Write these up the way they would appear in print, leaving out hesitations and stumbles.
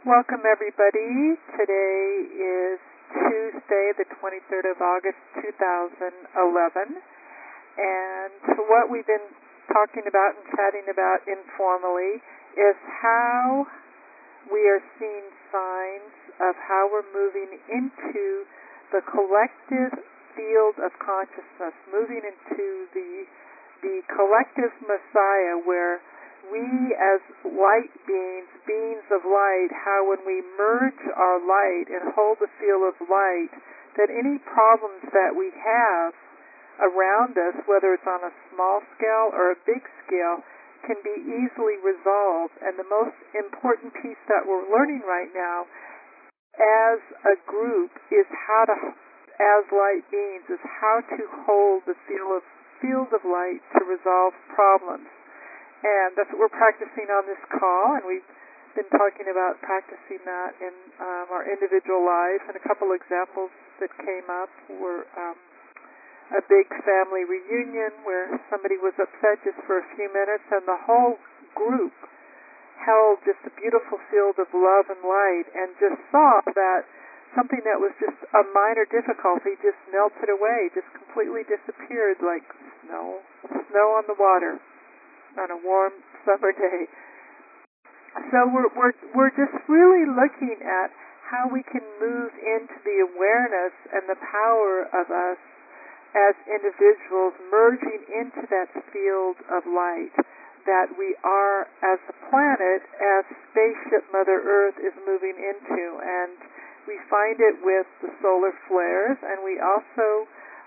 Welcome, everybody. Today is Tuesday, the 23rd of August, 2011. And what we've been talking about and chatting about informally is how we are seeing signs of how we're moving into the collective field of consciousness, moving into the collective Messiah, where we as light beings, beings of light, how when we merge our light and hold the field of light, that any problems that we have around us, whether it's on a small scale or a big scale, can be easily resolved. And the most important piece that we're learning right now as a group is how to, as light beings, is how to hold the field of light to resolve problems. And that's what we're practicing on this call, and we've been talking about practicing that in our individual lives. And a couple examples that came up were a big family reunion where somebody was upset just for a few minutes, and the whole group held just a beautiful field of love and light and just saw that something that was just a minor difficulty just melted away, just completely disappeared like snow on the water on a warm summer day. So we're just really looking at how we can move into the awareness and the power of us as individuals merging into that field of light that we are as a planet, as spaceship Mother Earth is moving into. And we find it with the solar flares, and we also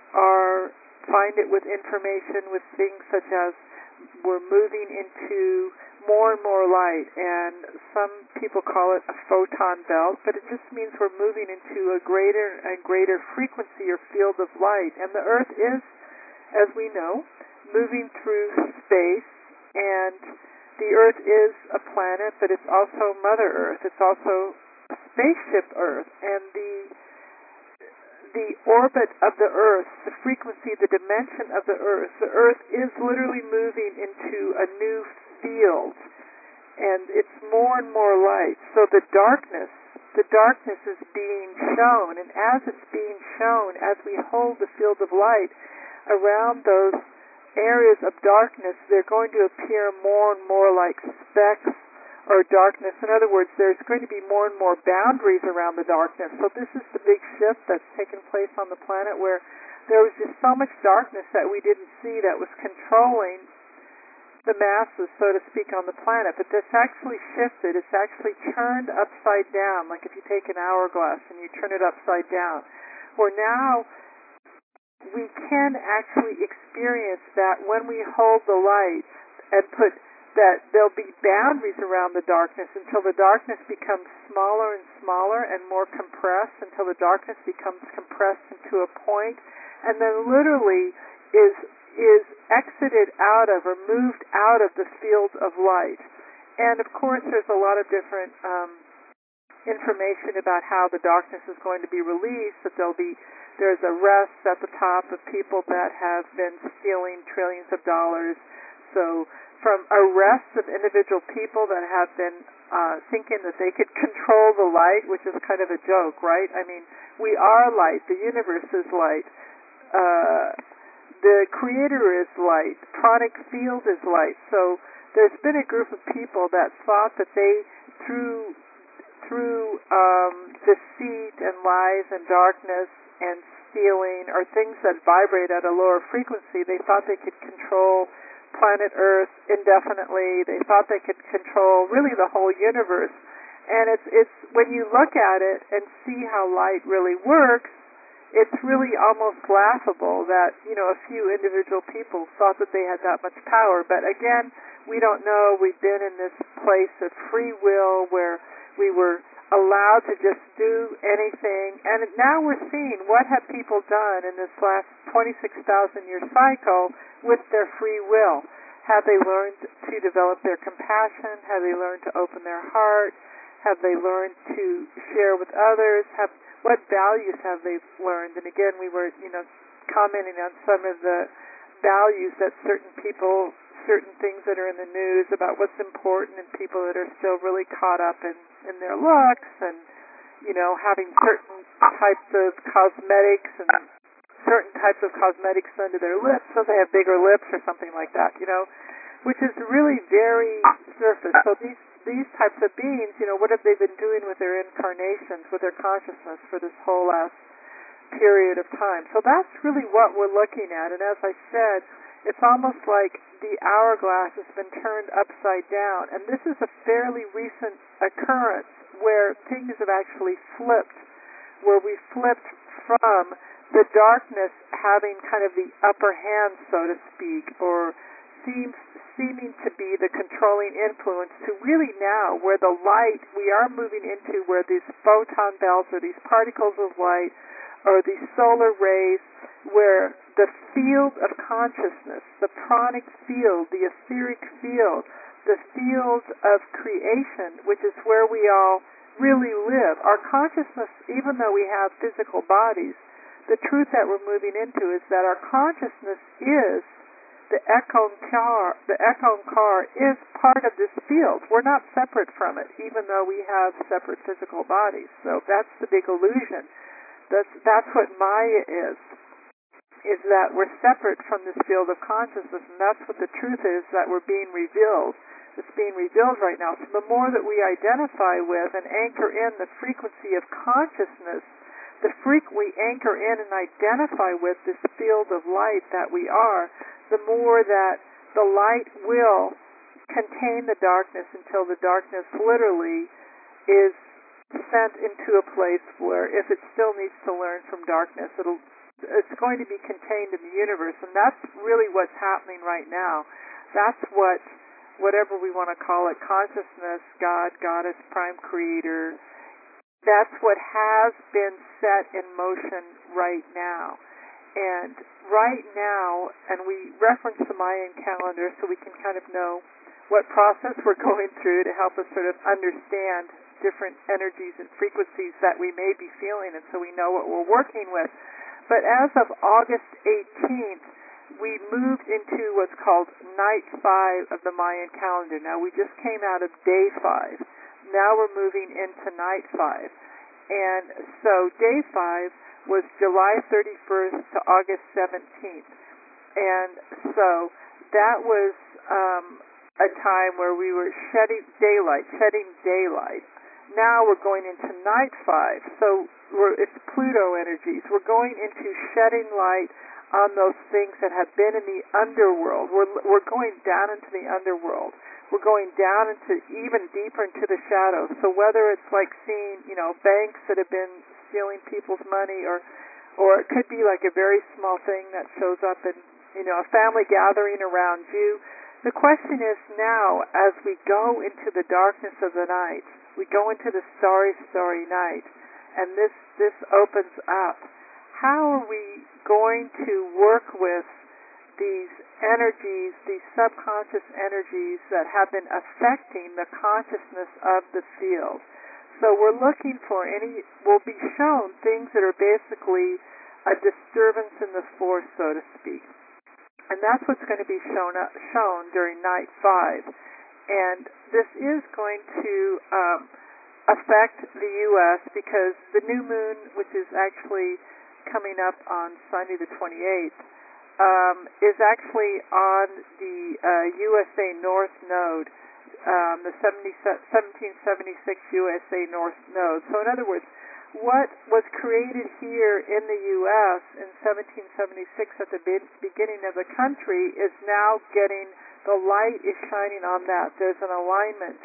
find it with information with things such as we're moving into more and more light, and some people call it a photon belt, but it just means we're moving into a greater and greater frequency or field of light. And the Earth is, as we know, moving through space, and the Earth is a planet, but it's also Mother Earth. It's also a spaceship Earth, and the orbit of the Earth, the frequency, the dimension of the Earth is literally moving into a new field, and it's more and more light. So the darkness is being shown, and as it's being shown, as we hold the field of light around those areas of darkness, they're going to appear more and more like specks or darkness. In other words, there's going to be more and more boundaries around the darkness. So this is the big shift that's taken place on the planet, where there was just so much darkness that we didn't see that was controlling the masses, so to speak, on the planet. But this actually shifted. It's actually turned upside down, like if you take an hourglass and you turn it upside down, where now we can actually experience that when we hold the light and put that there'll be boundaries around the darkness until the darkness becomes smaller and smaller and more compressed, until the darkness becomes compressed into a point, and then literally is exited out of or moved out of the field of light. And of course there's a lot of different information about how the darkness is going to be released, that there's arrests at the top of people that have been stealing trillions of dollars. So from arrests of individual people that have been thinking that they could control the light, which is kind of a joke, right? I mean, we are light. The universe is light. The Creator is light. Pranic field is light. So there's been a group of people that thought that they, through deceit and lies and darkness and stealing, or things that vibrate at a lower frequency, they thought they could control planet Earth indefinitely. They thought they could control really the whole universe. And it's when you look at it and see how light really works, it's really almost laughable that, a few individual people thought that they had that much power. But again, we don't know. We've been in this place of free will where we were allowed to just do anything. And now we're seeing what have people done in this last 26,000-year cycle with their free will. Have they learned to develop their compassion? Have they learned to open their heart? Have they learned to share with others? What values have they learned? And again, we were, commenting on some of the values that certain people certain things that are in the news about what's important and people that are still really caught up in their looks and, having certain types of cosmetics and certain types of cosmetics under their lips so they have bigger lips or something like that, which is really very surface. So these types of beings, what have they been doing with their incarnations, with their consciousness for this whole last period of time? So that's really what we're looking at. And as I said, it's almost like the hourglass has been turned upside down. And this is a fairly recent occurrence where things have actually flipped, where we flipped from the darkness having kind of the upper hand, so to speak, or seeming to be the controlling influence, to really now where the light, we are moving into where these photon belts or these particles of light or these solar rays, where the field of consciousness, the pranic field, the etheric field, the field of creation, which is where we all really live. Our consciousness, even though we have physical bodies, the truth that we're moving into is that our consciousness is the Ekankar is part of this field. We're not separate from it, even though we have separate physical bodies. So that's the big illusion. That's what Maya is that we're separate from this field of consciousness, and that's what the truth is that we're being revealed. It's being revealed right now. So the more that we identify with and anchor in the frequency of consciousness, we anchor in and identify with this field of light that we are, the more that the light will contain the darkness until the darkness literally is sent into a place where if it still needs to learn from darkness, it's going to be contained in the universe. And that's really what's happening right now. That's whatever we want to call it, consciousness, God, Goddess, Prime Creator, that's what has been set in motion right now. And right now, and we reference the Mayan calendar so we can kind of know what process we're going through to help us sort of understand different energies and frequencies that we may be feeling, and so we know what we're working with. But as of August 18th, we moved into what's called Night 5 of the Mayan calendar. Now, we just came out of Day 5. Now we're moving into Night 5. And so Day 5 was July 31st to August 17th. And so that was a time where we were shedding daylight. Now we're going into Night 5. So it's Pluto energies. We're going into shedding light on those things that have been in the underworld. We're going down into the underworld. We're going down into even deeper into the shadows. So whether it's like seeing, banks that have been stealing people's money, or it could be like a very small thing that shows up in, a family gathering around you. The question is now, as we go into the darkness of the night, we go into the starry, starry night, and this opens up. How are we going to work with these energies, these subconscious energies that have been affecting the consciousness of the field? So we're looking for we'll be shown things that are basically a disturbance in the force, so to speak. And that's what's going to be shown during Night 5. And this is going to affect the U.S. because the new moon, which is actually coming up on Sunday the 28th, is actually on the USA North Node, the 1776 USA North Node. So in other words, what was created here in the U.S. in 1776 at the beginning of the country is now the light is shining on that. There's alignment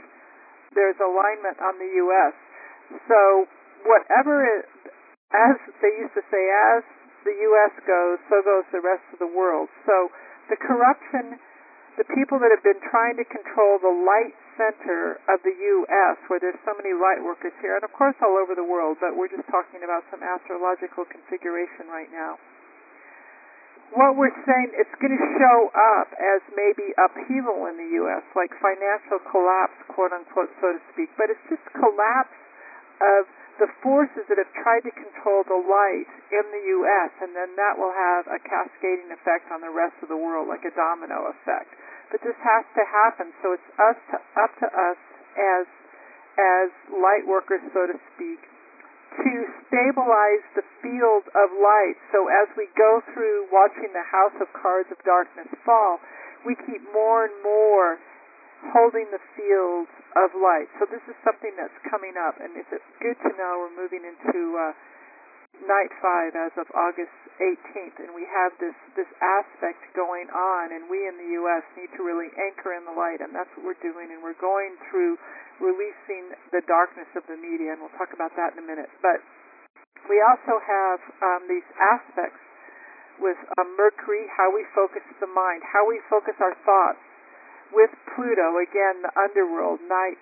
on the U.S. So whatever as they used to say, as the U.S. goes, so goes the rest of the world. So the corruption, the people that have been trying to control the light center of the U.S., where there's so many light workers here, and of course all over the world, but we're just talking about some astrological configuration right now. What we're saying, it's going to show up as maybe upheaval in the U.S., like financial collapse, quote-unquote, so to speak, but it's just collapse of the forces that have tried to control the light in the U.S., and then that will have a cascading effect on the rest of the world, like a domino effect. but this has to happen. So it's up to us as light workers, so to speak, to stabilize the field of light. So as we go through watching the House of Cards of Darkness fall, we keep more and more holding the field of light. So this is something that's coming up, and it's good to know we're moving into night 5 as of August 18th, and we have this aspect going on, and we in the U.S. need to really anchor in the light, and that's what we're doing, and we're going through releasing the darkness of the media, and we'll talk about that in a minute. But we also have these aspects with Mercury, how we focus the mind, how we focus our thoughts, with Pluto, again, the underworld, night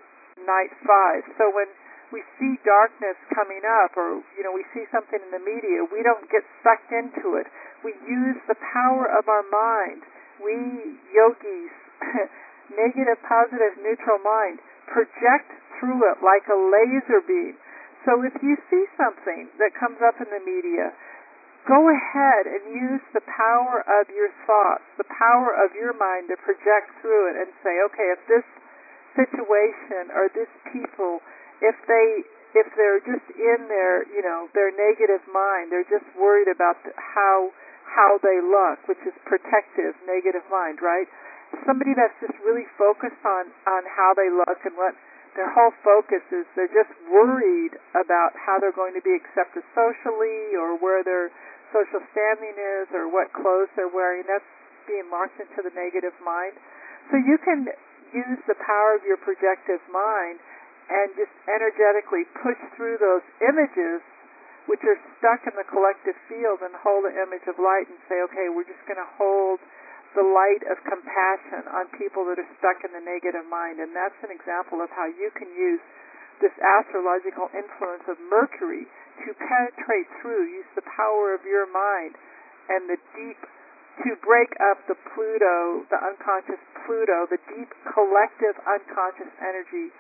5. So when we see darkness coming up, or we see something in the media, we don't get sucked into it. We use the power of our mind. We yogis, negative, positive, neutral mind, project through it like a laser beam. So if you see something that comes up in the media, go ahead and use the power of your thoughts, the power of your mind to project through it and say, okay, if this situation or this people, if they're just in their negative mind, they're just worried about how they look, which is protective negative mind, right? Somebody that's just really focused on how they look, and what their whole focus is, they're just worried about how they're going to be accepted socially, or where their social standing is, or what clothes they're wearing. That's being locked into the negative mind. So you can use the power of your projective mind and just energetically push through those images which are stuck in the collective field, and hold the image of light and say, okay, we're just going to hold the light of compassion on people that are stuck in the negative mind. And that's an example of how you can use this astrological influence of Mercury to penetrate through, use the power of your mind and the deep, to break up the Pluto, the unconscious Pluto, the deep collective unconscious energy.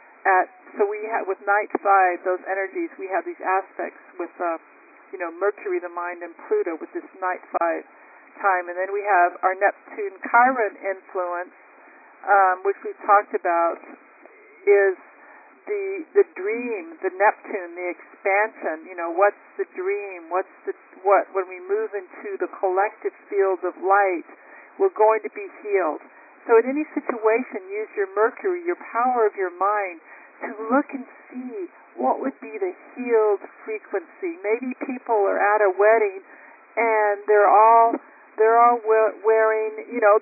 So we have, with night 5, those energies, we have these aspects with Mercury, the mind, and Pluto with this night 5 time. And then we have our Neptune Chiron influence, which we've talked about, is the dream, the Neptune, the expansion. What's the dream? When we move into the collective field of light, we're going to be healed. So in any situation, use your Mercury, your power of your mind, to look and see what would be the healed frequency. Maybe people are at a wedding and they're all wearing,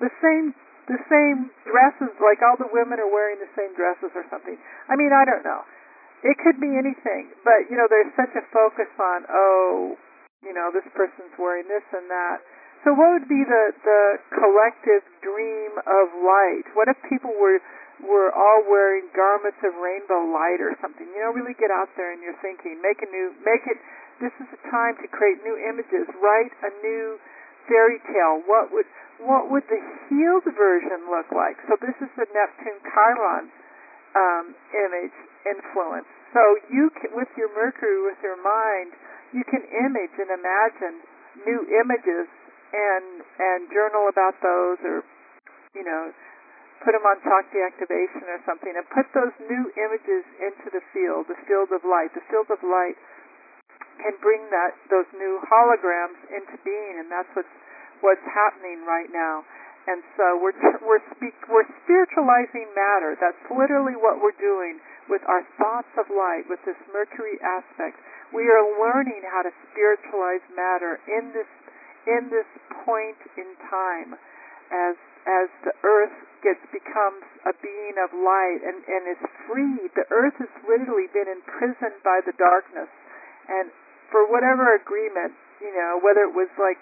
the same dresses, like all the women are wearing the same dresses or something. I mean, I don't know. It could be anything, but there's such a focus on, this person's wearing this and that. So what would be the collective dream of light? What if people were all wearing garments of rainbow light or something? Really get out there in your thinking. This is a time to create new images. Write a new fairy tale. What would the healed version look like? So this is the Neptune Chiron image influence. So you can, with your Mercury, with your mind, you can image and imagine new images and journal about those, or put them on Shakti activation or something, and put those new images into the field of light. The field of light can bring those new holograms into being, and that's what's happening right now. And so we're spiritualizing matter. That's literally what we're doing with our thoughts of light, with this Mercury aspect. We are learning how to spiritualize matter in this point in time, as the Earth becomes a being of light and is freed. The Earth has literally been imprisoned by the darkness, and for whatever agreement, whether it was like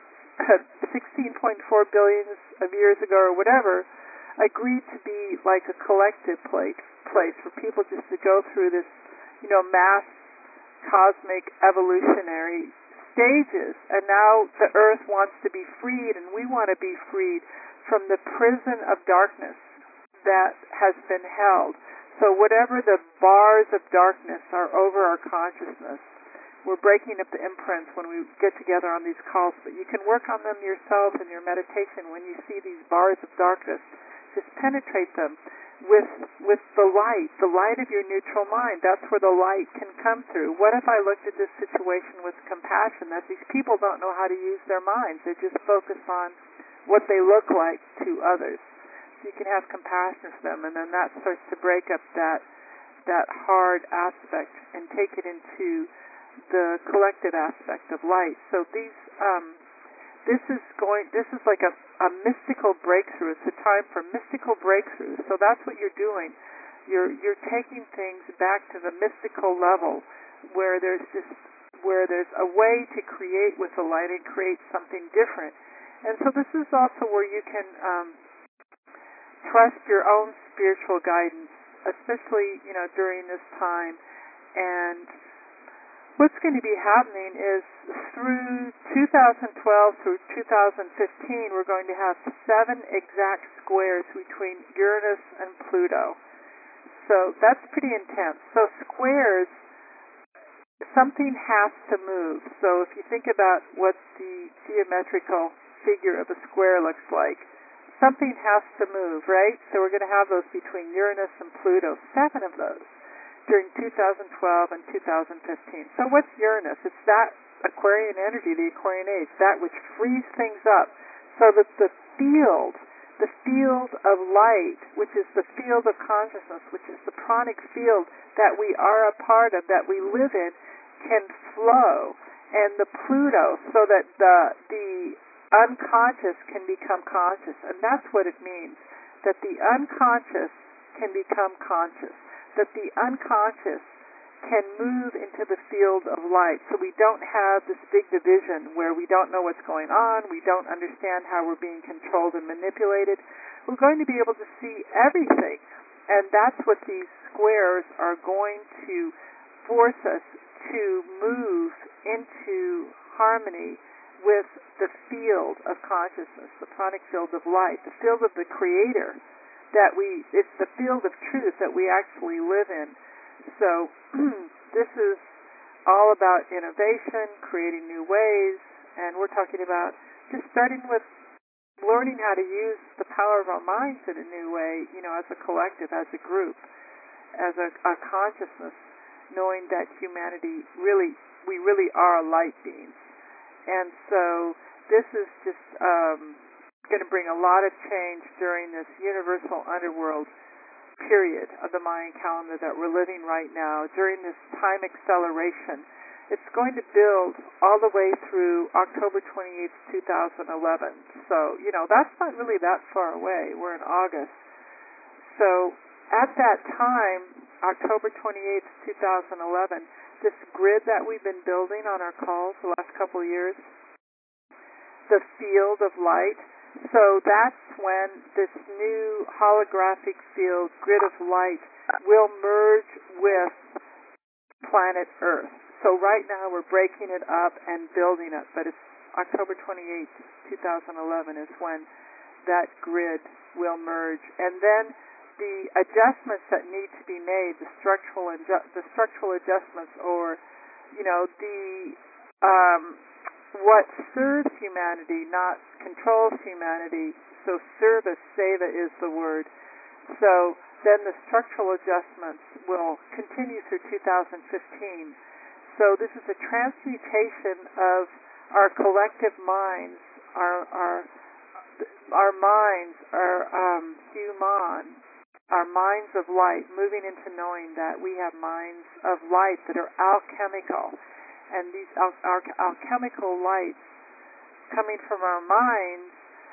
16.4 billion of years ago or whatever, agreed to be like a collective place for people just to go through this, mass cosmic evolutionary stages. And now the Earth wants to be freed, and we want to be freed from the prison of darkness that has been held. So whatever the bars of darkness are over our consciousness, we're breaking up the imprints when we get together on these calls. But you can work on them yourself in your meditation when you see these bars of darkness just penetrate them with the light of your neutral mind. That's where the light can come through. What if I looked at this situation with compassion, that these people don't know how to use their minds? They just focus on what they look like to others. So you can have compassion for them, and then that starts to break up that hard aspect and take it into the collective aspect of light. So this is like a mystical breakthrough. It's a time for mystical breakthrough. So that's what you're doing. You're taking things back to the mystical level, where there's a way to create with the light and create something different. And so this is also where you can trust your own spiritual guidance, especially during this time. And what's going to be happening is through 2012 through 2015, we're going to have 7 exact squares between Uranus and Pluto. So that's pretty intense. So squares, something has to move. So if you think about what the geometrical figure of a square looks like, something has to move, right? So we're going to have those between Uranus and Pluto, 7 of those, during 2012 and 2015. So what's Uranus? It's that Aquarian energy, the Aquarian age, that which frees things up so that the field of light, which is the field of consciousness, which is the pranic field that we are a part of, that we live in, can flow. And the Pluto, so that the unconscious can become conscious. And that's what it means, that the unconscious can become conscious, that the unconscious can move into the field of light. So we don't have this big division where we don't know what's going on, we don't understand how we're being controlled and manipulated. We're going to be able to see everything. And that's what these squares are going to force us to move into harmony with the field of consciousness, the pranic field of light, the field of the Creator, it's the field of truth that we actually live in. So this is all about innovation, creating new ways, and we're talking about just starting with learning how to use the power of our minds in a new way, as a collective, as a group, as a consciousness, knowing that humanity we really are light beings. And so this is just going to bring a lot of change during this universal underworld period of the Mayan calendar that we're living right now, during this time acceleration. It's going to build all the way through October 28th, 2011. So, that's not really that far away. We're in August. So at that time, October 28th, 2011, this grid that we've been building on our calls the last couple of years, the field of light, so that's when this new holographic field, grid of light, will merge with planet Earth. So right now we're breaking it up and building it, but it's October 28th, 2011 is when that grid will merge. And then the adjustments that need to be made, the structural adjustments, or what serves humanity, not controls humanity. So service, seva is the word. So then the structural adjustments will continue through 2015. So this is a transmutation of our collective minds, our minds, our human, our minds of light, moving into knowing that we have minds of light that are alchemical. And these alchemical lights coming from our minds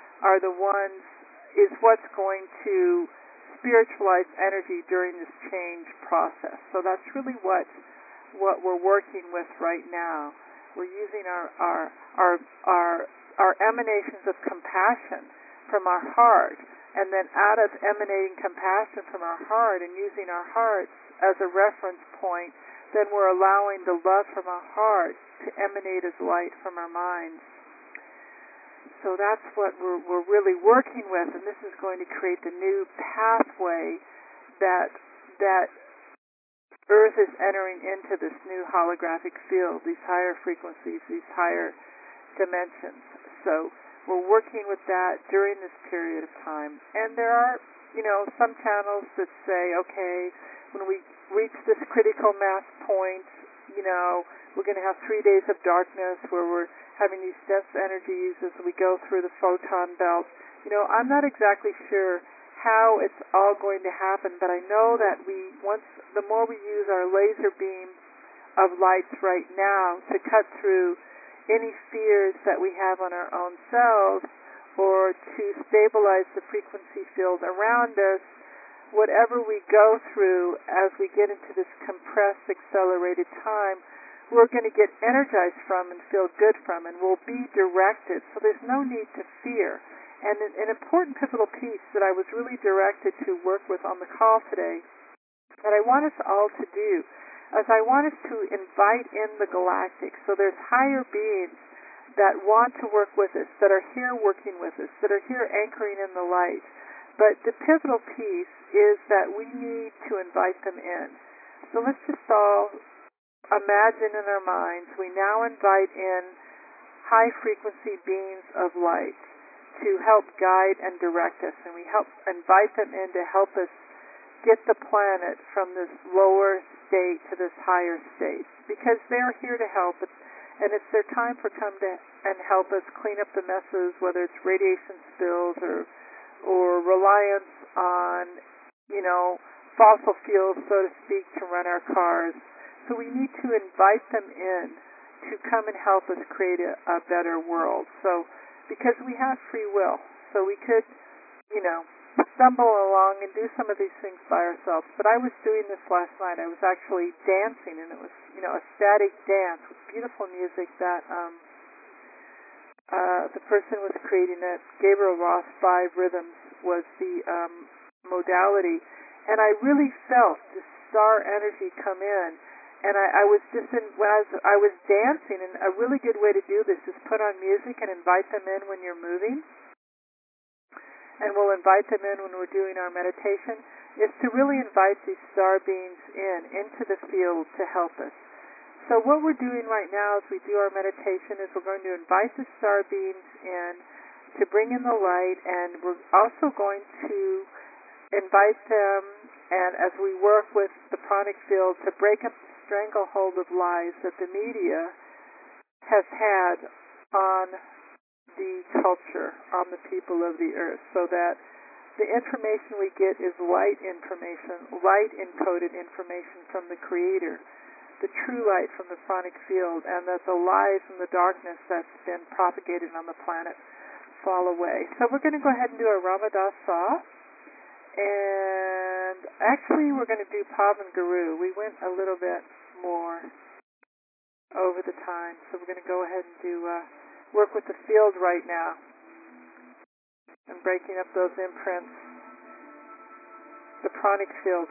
is what's going to spiritualize energy during this change process. So that's really what we're working with right now. We're using our emanations of compassion from our heart, and then out of emanating compassion from our heart and using our hearts as a reference point, then we're allowing the love from our heart to emanate as light from our minds. So that's what we're really working with, and this is going to create the new pathway that Earth is entering into, this new holographic field, these higher frequencies, these higher dimensions. So we're working with that during this period of time. And there are some channels that say, okay, when we reach this critical mass point, we're going to have 3 days of darkness where we're having these dense energies as we go through the photon belt. I'm not exactly sure how it's all going to happen, but I know that the more we use our laser beams of lights right now to cut through any fears that we have on our own selves, or to stabilize the frequency field around us, whatever we go through as we get into this compressed, accelerated time, we're going to get energized from and feel good from, and we'll be directed. So there's no need to fear. And an important pivotal piece that I was really directed to work with on the call today, that I want us all to do, is I want us to invite in the galactic. So there's higher beings that want to work with us, that are here working with us, that are here anchoring in the light. But the pivotal piece is that we need to invite them in. So let's just all imagine in our minds, we now invite in high frequency beings of light to help guide and direct us, and we invite them in to help us get the planet from this lower state to this higher state, because they're here to help us. And it's their time for come to and help us clean up the messes, whether it's radiation spills or reliance on, fossil fuels, so to speak, to run our cars. So we need to invite them in to come and help us create a better world. So, because we have free will, so we could, stumble along and do some of these things by ourselves. But I was doing this last night. I was actually dancing, and it was, a static dance with beautiful music that the person was creating it. Gabriel Roth 5 Rhythms was the modality. And I really felt this star energy come in. And I was just I was dancing, and a really good way to do this is put on music and invite them in when you're moving. And we'll invite them in when we're doing our meditation, is to really invite these star beings into the field to help us. So what we're doing right now as we do our meditation is we're going to invite the star beings in to bring in the light, and we're also going to invite them, and as we work with the pranic field, to break up the stranglehold of lies that the media has had on the culture, on the people of the earth, so that the information we get is light information, light encoded information from the Creator, the true light from the sonic field, and that the lies and the darkness that's been propagated on the planet fall away. So we're going to go ahead and do our Ramadasa, and actually we're going to do Pavan Guru. We went a little bit more over the time, so we're going to go ahead and do work with the field right now and breaking up those imprints, the pranic field.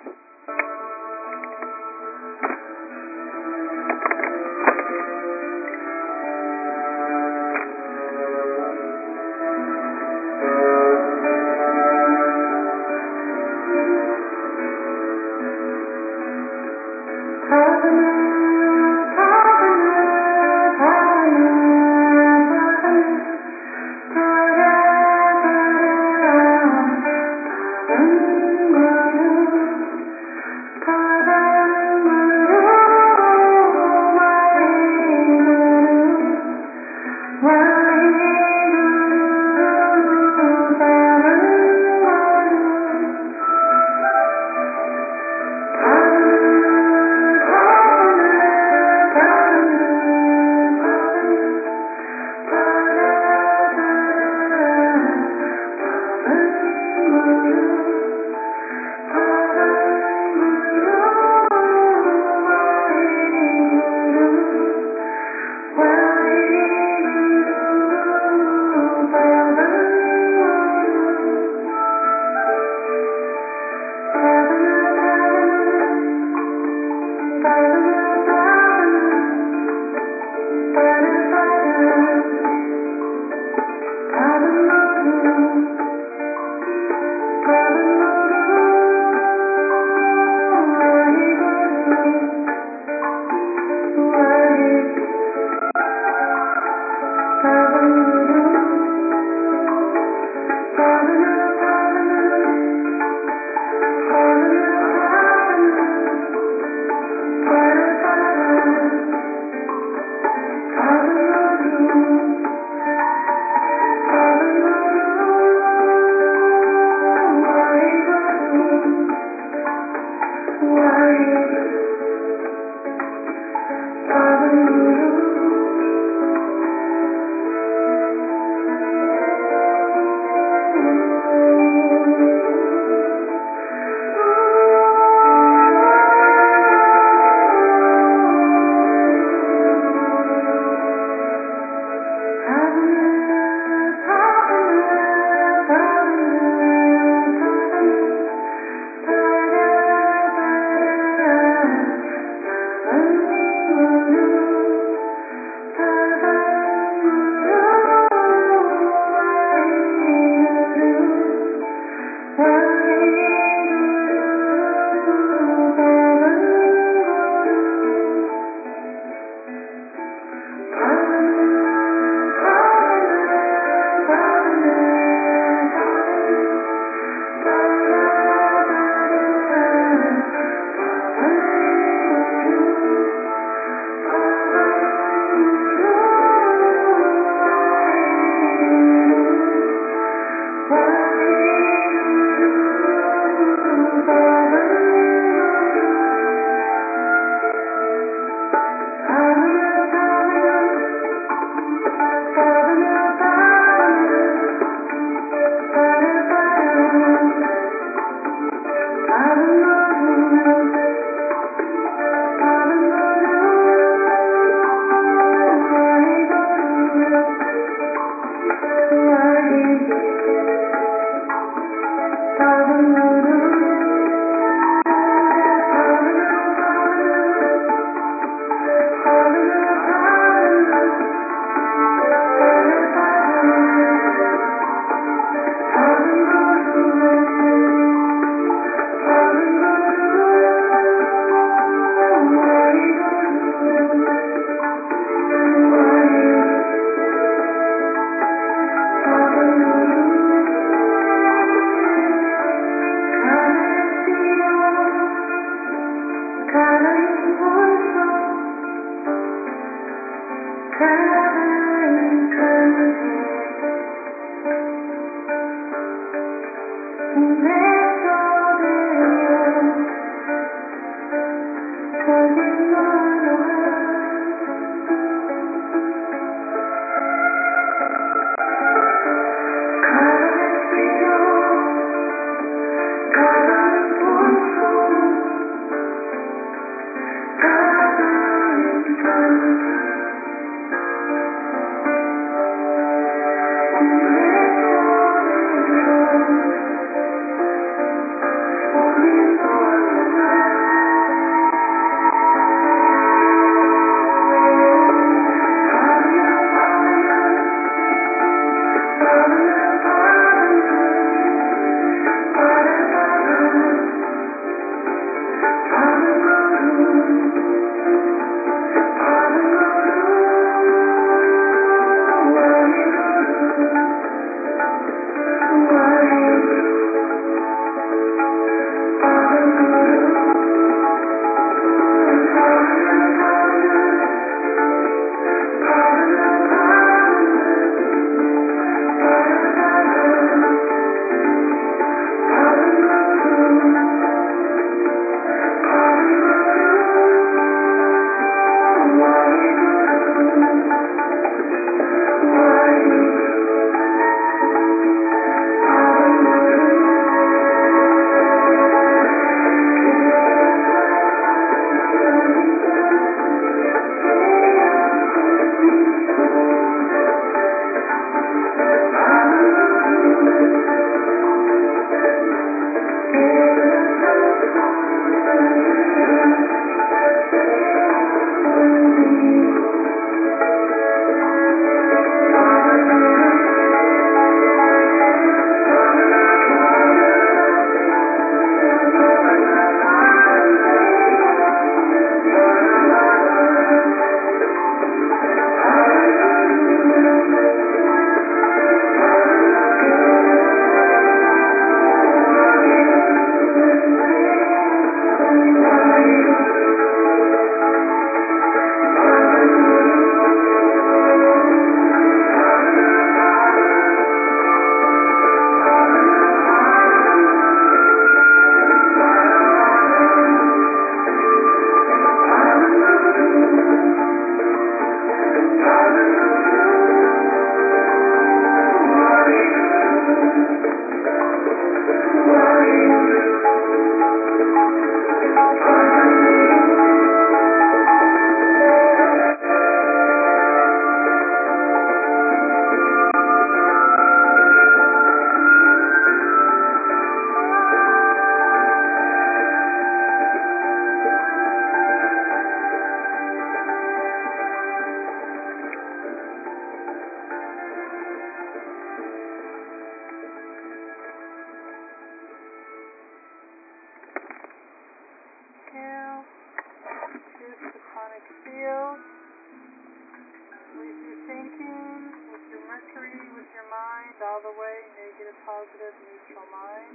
Mercury with your mind all the way, negative, positive, neutral mind.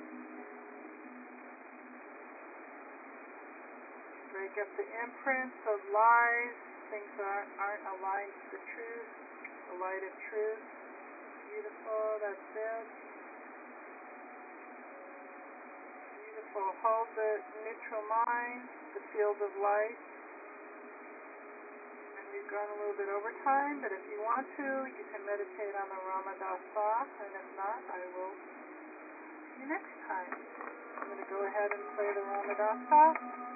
Break up the imprints of lies, things that aren't aligned to the truth, the light of truth. Beautiful, that's it. Beautiful. Hold the neutral mind, the field of light. And we've gone a little bit over time, but if you want to, you can meditate on the Ramadasa, and if not, I will see you next time. I'm going to go ahead and play the Ramadasa.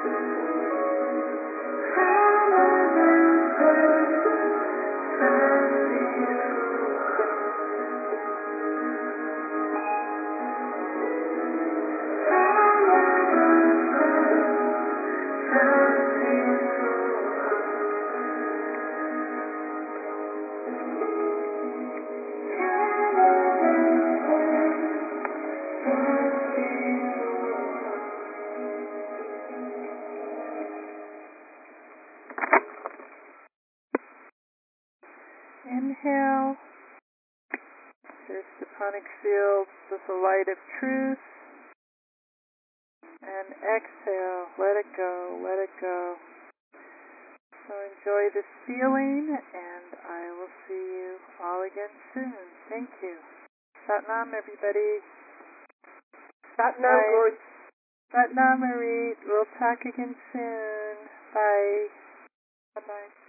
Inhale. Your Stefanik field with the light of truth. And exhale. Let it go. Let it go. So enjoy this feeling, and I will see you all again soon. Thank you. Satnam, everybody. Satnam, Guru. Satnam, Marie. We'll talk again soon. Bye. Bye-bye.